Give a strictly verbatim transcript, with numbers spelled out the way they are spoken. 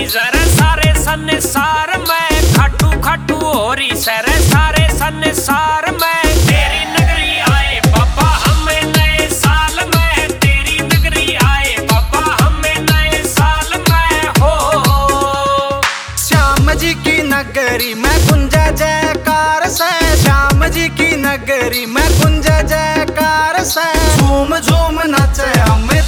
जरे सारे संसार में खाटू खाटू हो रही सरे सारे संसार में तेरी नगरी आए बाबा हमें नए साल में तेरी नगरी आए बाबा हमें नए साल में हो। श्याम जी की नगरी में गुंजा जयकार से श्याम जी की नगरी में गुंजा जयकार से झूम झूम नाचे हम